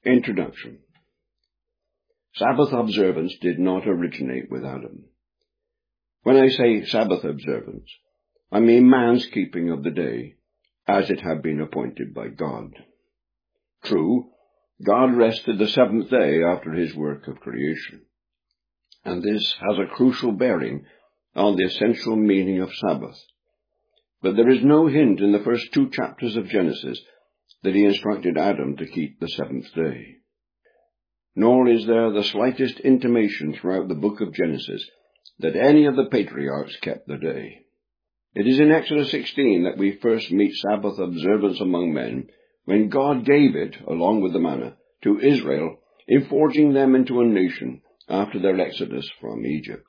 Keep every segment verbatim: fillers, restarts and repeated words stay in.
Introduction. Sabbath observance did not originate with Adam. When I say Sabbath observance, I mean man's keeping of the day, as it had been appointed by God. True, God rested the seventh day after his work of creation, and this has a crucial bearing on the essential meaning of Sabbath. But there is no hint in the first two chapters of Genesis that he instructed Adam to keep the seventh day. Nor is there the slightest intimation throughout the book of Genesis that any of the patriarchs kept the day. It is in Exodus sixteen that we first meet Sabbath observance among men, when God gave it, along with the manna, to Israel in forging them into a nation after their exodus from Egypt.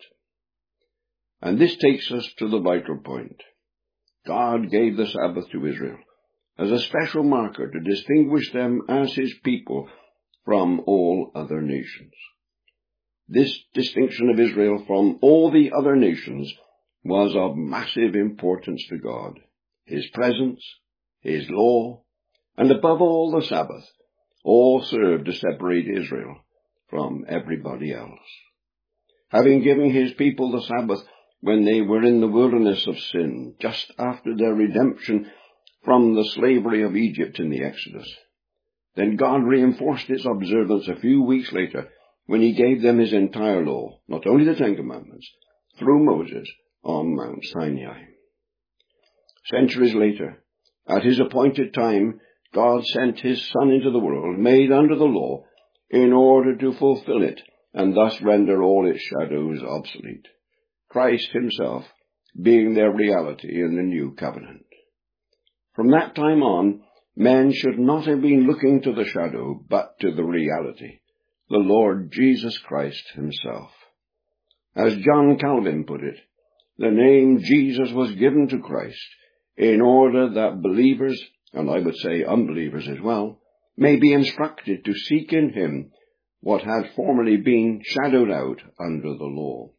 And this takes us to the vital point. God gave the Sabbath to Israel as a special marker to distinguish them as his people from all other nations. This distinction of Israel from all the other nations was of massive importance to God. His presence, his law, and above all the Sabbath, all served to separate Israel from everybody else. Having given his people the Sabbath when they were in the wilderness of sin, just after their redemption from the slavery of Egypt in the Exodus, then God reinforced its observance a few weeks later when he gave them his entire law, not only the Ten Commandments, through Moses on Mount Sinai. Centuries later, at his appointed time, God sent his Son into the world, made under the law, in order to fulfill it, and thus render all its shadows obsolete, Christ himself being their reality in the new covenant. From that time on, men should not have been looking to the shadow, but to the reality, the Lord Jesus Christ himself. As John Calvin put it, the name Jesus was given to Christ in order that believers, and I would say unbelievers as well, may be instructed to seek in him what had formerly been shadowed out under the law.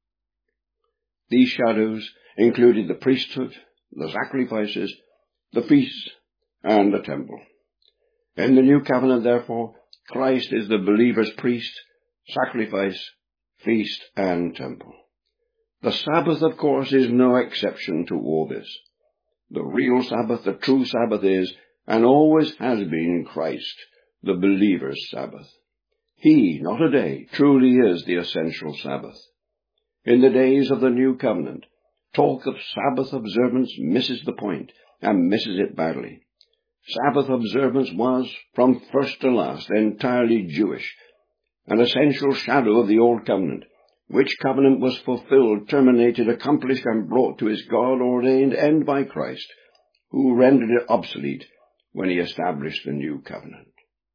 These shadows included the priesthood, the sacrifices, the feasts, and the temple. In the new covenant, therefore, Christ is the believer's priest, sacrifice, feast, and temple. The Sabbath, of course, is no exception to all this. The real Sabbath, the true Sabbath is, and always has been, Christ, the believer's Sabbath. He, not a day, truly is the essential Sabbath. In the days of the new covenant, talk of Sabbath observance misses the point, and misses it badly. Sabbath observance was, from first to last, entirely Jewish, an essential shadow of the Old Covenant, which covenant was fulfilled, terminated, accomplished, and brought to its God-ordained end by Christ, who rendered it obsolete when he established the New Covenant.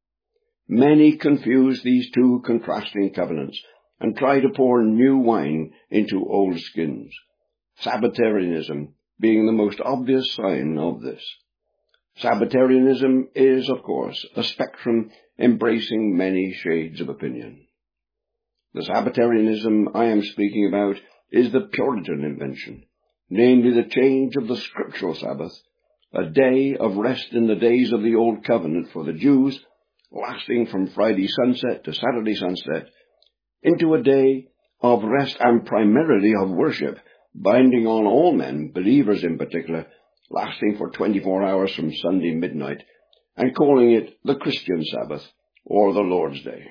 Many confuse these two contrasting covenants and try to pour new wine into old skins, Sabbatarianism being the most obvious sign of this. Sabbatarianism is, of course, a spectrum embracing many shades of opinion. The Sabbatarianism I am speaking about is the Puritan invention, namely the change of the scriptural Sabbath, a day of rest in the days of the Old Covenant for the Jews, lasting from Friday sunset to Saturday sunset, into a day of rest and primarily of worship, binding on all men, believers in particular, lasting for twenty-four hours from Sunday midnight, and calling it the Christian Sabbath, or the Lord's Day.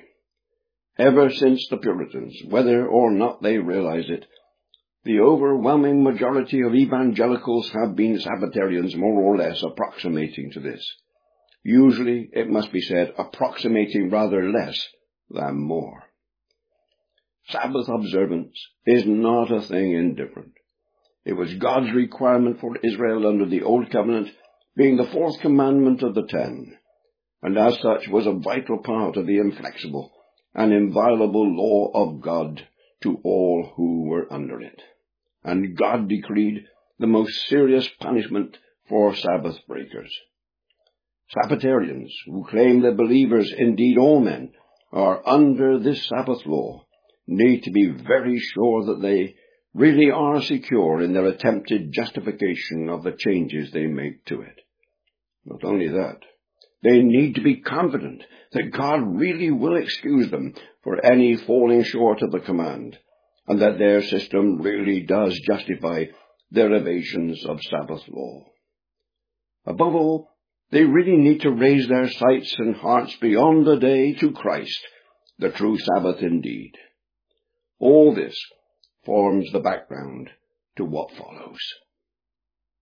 Ever since the Puritans, whether or not they realize it, the overwhelming majority of evangelicals have been Sabbatarians more or less approximating to this. Usually, it must be said, approximating rather less than more. Sabbath observance is not a thing indifferent. It was God's requirement for Israel under the Old Covenant, being the fourth commandment of the ten, and as such was a vital part of the inflexible and inviolable law of God to all who were under it. And God decreed the most serious punishment for Sabbath breakers. Sabbatarians, who claim that believers, indeed all men, are under this Sabbath law, need to be very sure that they really are secure in their attempted justification of the changes they make to it. Not only that, They need to be confident that God really will excuse them for any falling short of the command, and that their system really does justify their evasions of Sabbath law. Above all, they really need to raise their sights and hearts beyond the day to Christ, the true Sabbath indeed. All this forms the background to what follows.